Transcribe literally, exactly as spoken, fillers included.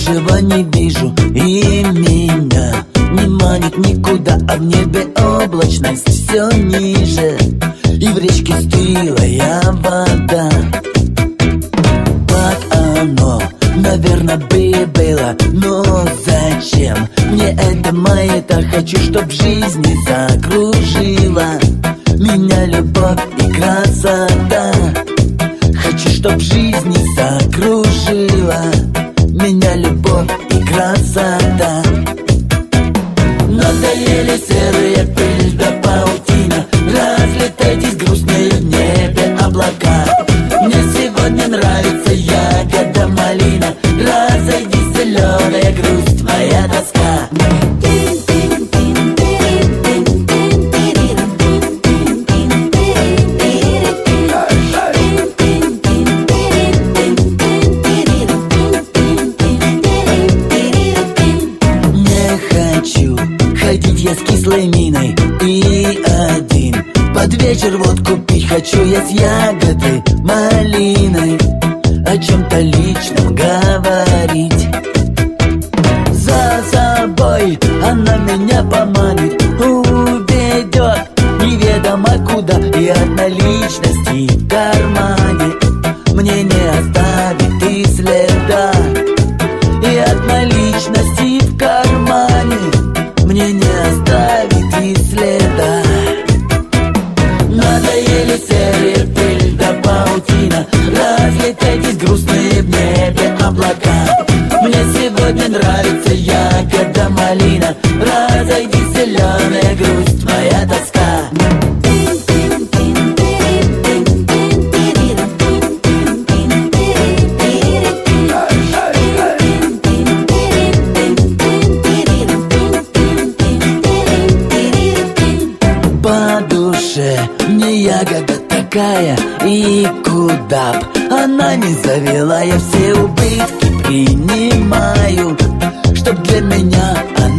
Рыжего не вижу, и меня не манит никуда, а в небе облачность все ниже, и в речке стылая вода. Так оно, наверное, бы было, но зачем мне это маята? Хочу, чтоб в жизни закружила меня любовь и красота. Хочу, чтоб в жизни закружила меня любовь и красота. Надоели серые пыль да паутина, разлетайтесь грустные в небе облака. Мне сегодня нравится ягода малина, разойдись, зеленая грусть, моя тоска. Ходить я с кислой миной и один, под вечер водку пить хочу я с ягодой малиной, о чем-то личном говорить. За собой она меня поманит, уведет неведомо куда, и от наличности в кармане мне не оставит и следа. И от наличности в кармане мне не оставит и следа. Надоели серые пыль да паутина, разлетайтесь грустные в небе облака. Мне сегодня нравится ягода малина, разойдись, зеленая грусть, моя тоска. Мне ягода такая, и куда б она не завела, я все убытки принимаю, чтоб для меня она